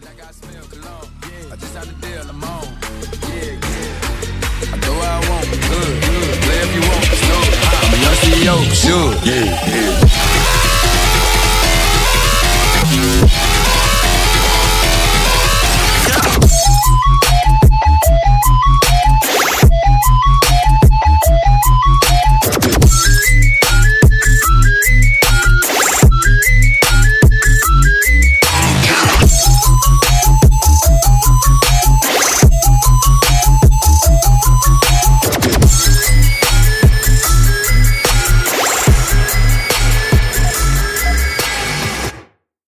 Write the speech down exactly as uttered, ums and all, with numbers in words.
I just had a deal, I'm on. Yeah, yeah. I go where I want, good, good. Play if you want, slow. I'm a young C E O, sure. Yeah, yeah.